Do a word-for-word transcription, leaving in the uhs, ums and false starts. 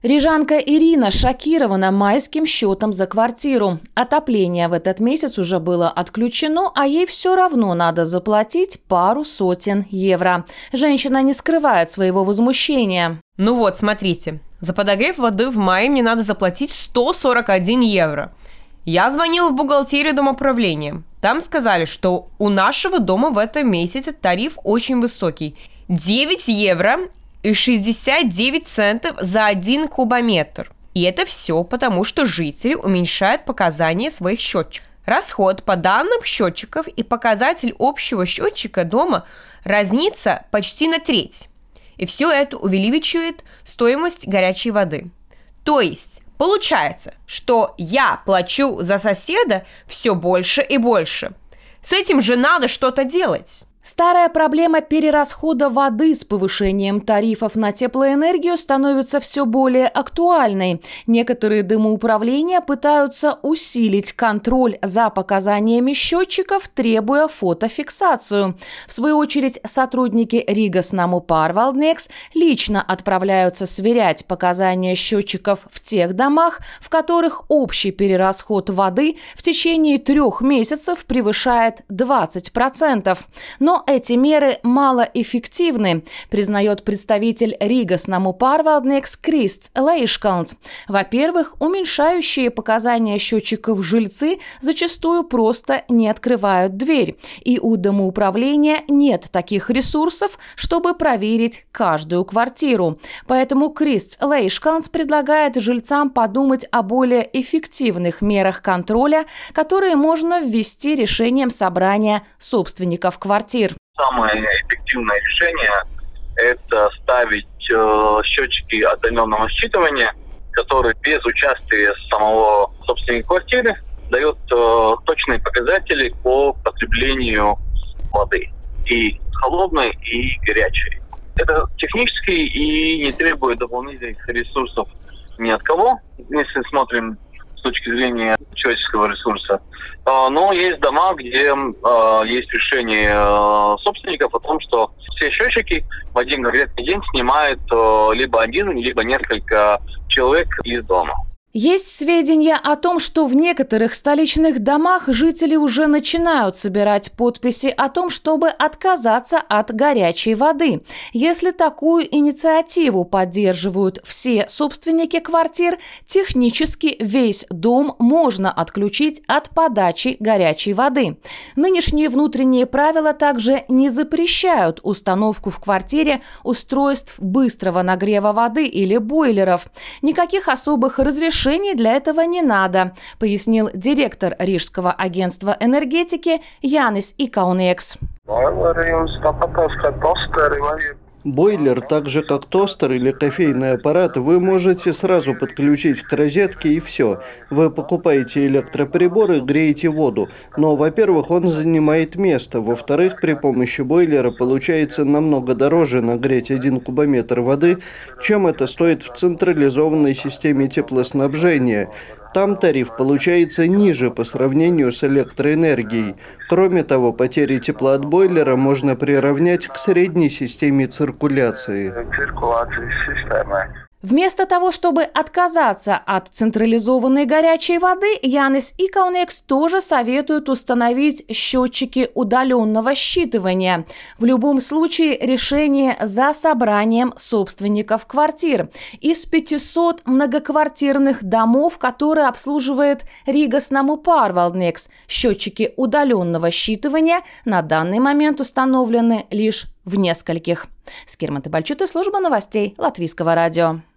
Рижанка Ирина шокирована майским счетом за квартиру. Отопление в этот месяц уже было отключено, а ей все равно надо заплатить пару сотен евро. Женщина не скрывает своего возмущения. Ну вот, смотрите, за подогрев воды в мае мне надо заплатить сто сорок один евро. Я звонила в бухгалтерию домоуправления. Там сказали, что у нашего дома в этом месяце тариф очень высокий. девять евро и шестьдесят девять центов за один кубометр. И это все потому, что жители уменьшают показания своих счетчиков. Расход по данным счетчиков и показатель общего счетчика дома разнится почти на треть. И все это увеличивает стоимость горячей воды. То есть получается, что я плачу за соседа все больше и больше. С этим же надо что-то делать. Старая проблема перерасхода воды с повышением тарифов на теплоэнергию становится все более актуальной. Некоторые домоуправления пытаются усилить контроль за показаниями счетчиков, требуя фотофиксацию. В свою очередь, сотрудники Рīgas Namu pārvaldnieks лично отправляются сверять показания счетчиков в тех домах, в которых общий перерасход воды в течение трех месяцев превышает двадцать процентов. Но Но эти меры малоэффективны, признает представитель Rīgas Namu pārvaldnieks Krists Leiškalns. Во-первых, уменьшающие показания счетчиков жильцы зачастую просто не открывают дверь. И у домоуправления нет таких ресурсов, чтобы проверить каждую квартиру. Поэтому Krists Leiškalns предлагает жильцам подумать о более эффективных мерах контроля, которые можно ввести решением собрания собственников квартир. Самое эффективное решение – это ставить э, счетчики отдаленного считывания, которые без участия самого собственника квартиры дают э, точные показатели по потреблению воды, и холодной, и горячей. Это технически и не требует дополнительных ресурсов ни от кого, если смотрим с точки зрения человеческого ресурса. Но есть дома, где э, есть решение э, собственников о том, что все счетчики в один конкретный день снимают э, либо один, либо несколько человек из дома. Есть сведения о том, что в некоторых столичных домах жители уже начинают собирать подписи о том, чтобы отказаться от горячей воды. Если такую инициативу поддерживают все собственники квартир, технически весь дом можно отключить от подачи горячей воды. Нынешние внутренние правила также не запрещают установку в квартире устройств быстрого нагрева воды или бойлеров. Никаких особых разрешений для этого не надо, пояснил директор Рижского агентства энергетики Jānis Ikaunieks. Бойлер, так же как тостер или кофейный аппарат, вы можете сразу подключить к розетке и все. Вы покупаете электроприбор и греете воду. Но, во-первых, он занимает место. Во-вторых, при помощи бойлера получается намного дороже нагреть один кубометр воды, чем это стоит в централизованной системе теплоснабжения. Там тариф получается ниже по сравнению с электроэнергией. Кроме того, потери тепла от бойлера можно приравнять к средней системе циркуляции. Вместо того, чтобы отказаться от централизованной горячей воды, Jānis Ikaunieks тоже советует установить счетчики удаленного считывания. В любом случае решение за собранием собственников квартир. Из пятисот многоквартирных домов, которые обслуживает Rīgas Namu pārvaldnieks, счетчики удаленного считывания на данный момент установлены лишь в нескольких. Скирманте Бальчута, служба новостей Латвийского радио.